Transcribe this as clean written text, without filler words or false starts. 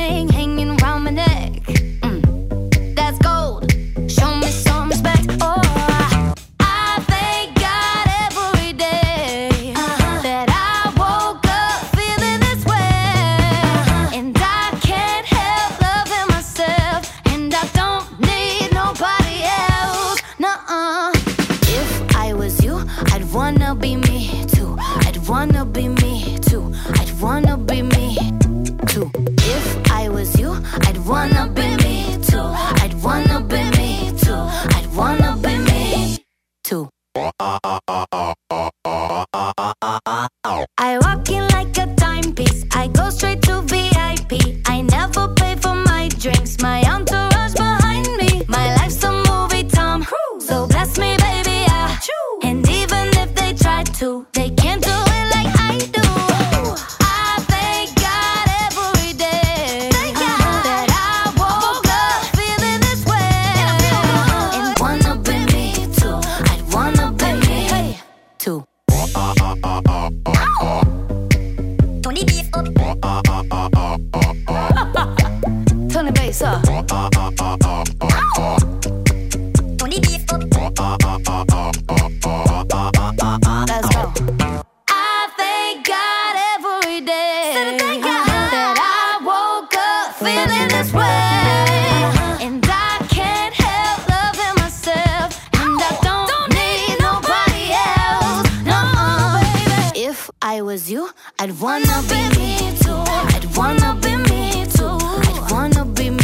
ring hanging round my neck. That's gold. Show me some respect. Oh, I thank God every day that I woke up feeling this way. And I can't help loving myself. And I don't need nobody else. Nuh-uh. If I was you, I'd wanna be me too. I'd wanna be me too. I'd wanna be me too. If I was you, I'd wanna be me too. I'd wanna be me too. I'd wanna be me too. I walk in like a timepiece. I go straight to VIP. I never pay for my drinks. My entourage behind me. My life's a movie, Tom Cruise. So bless me, baby, I choose. And even if they try to, they can't do it like I do. I thank God every day that I woke up feeling this way. And wanna be me too. I'd wanna be me too. Turn the bass up. Turn the bass up. Turn the bass up. Let's go. I thank God every day that I woke up feeling this way. And I can't help loving myself. And I don't need nobody else. No, baby. If I was you, I'd wanna be me too. I'd wanna be me too. I'd wanna be me